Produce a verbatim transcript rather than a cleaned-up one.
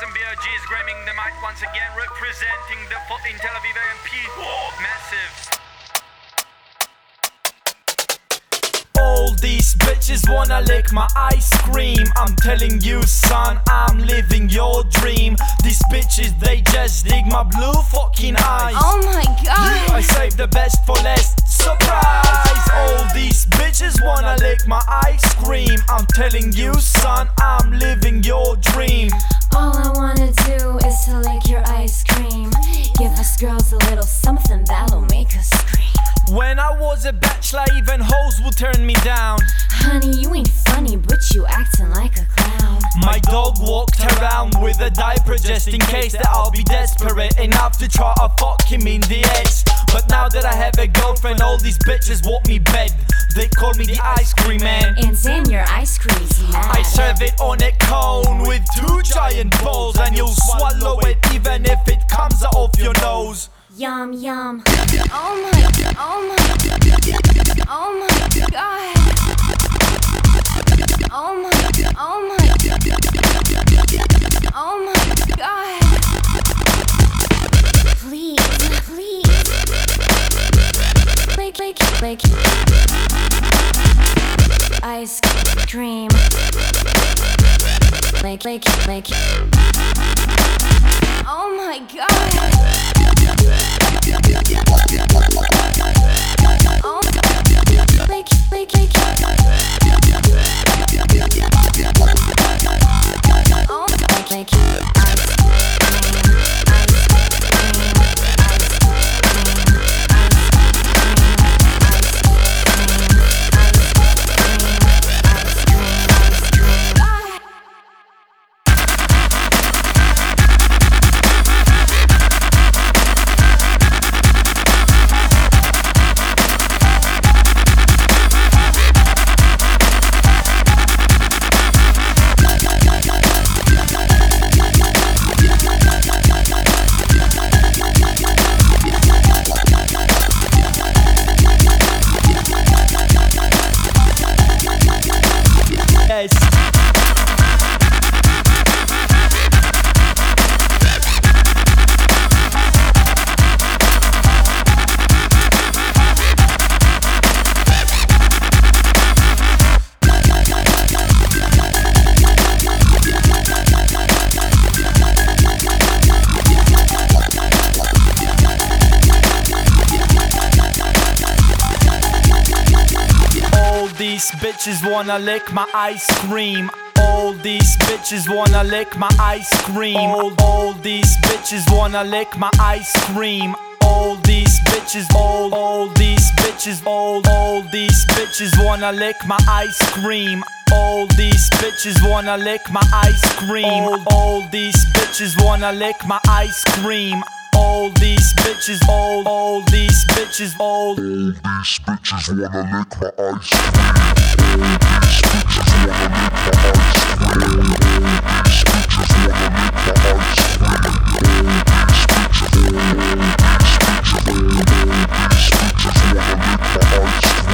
and B R Gs grabbing the mic once again, representing the fourteen Tel Aviv A M P. Massive. All these bitches wanna lick my ice cream. I'm telling you, son, I'm living your dream. These bitches, they just dig my blue fucking eyes. Oh my god. I saved the best for last. Surprise! All these bitches wanna lick my ice cream. I'm telling you, son, I'm living your dream. All I wanna do is to lick your ice cream. Give us girls a little something that'll make us scream. When I was a bachelor, even hoes would turn me down. Honey, you ain't funny, but you acting like a clown. My dog walked around with a diaper just in case that I'll be desperate enough to try to fuck him in the ass. But now that I have a girlfriend, all these bitches want me bed. They call me the ice cream man. And damn, your ice cream's mad. I serve it on a cone with two giant balls, and you'll swallow it even if it comes out of your nose. Yum yum. Oh my, oh my, oh my god. Oh my, oh my, oh my god. Please, please. Lick, lick, lick. Ice cream. Lick, lick, lick. Oh my god. Oh, lick, lick, lick. Oh, lick, lick. These bitches wanna lick my ice cream. All these bitches wanna lick my ice cream. All, all these bitches wanna lick my ice cream. All these bitches, all, all these bitches, all, all these bitches wanna lick my ice cream. All these bitches wanna lick my ice cream. All, all these bitches wanna lick my ice cream. All these bitches, all, all these bitches, all, all these bitches wanna lick my ice cream. All these bitches wanna lick my ice cream. All these bitches wanna lick my ice cream. All these bitches, all these bitches, all these bitches wanna lick my ice cream.